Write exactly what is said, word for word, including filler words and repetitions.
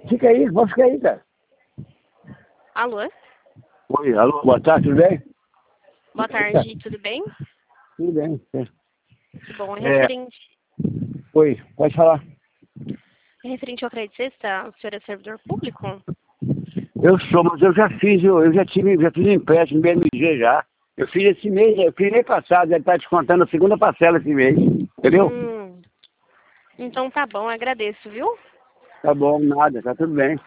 Fica aí, pode ficar aí, cara. Alô? Oi, alô, boa tarde, tudo bem? Boa tarde, tudo bem? Tudo bem. É. Que bom. É É. referente, Oi, pode falar. é referente ao crédito sexta, o senhor é servidor público? Eu sou, mas eu já fiz, eu, eu já tive, já fiz empréstimo B M G já. Eu fiz esse mês, eu fiz mês passado, ele tá descontando a segunda parcela esse mês. Entendeu? Hum, então tá bom, agradeço, viu? Tá bom, nada, tá tudo bem.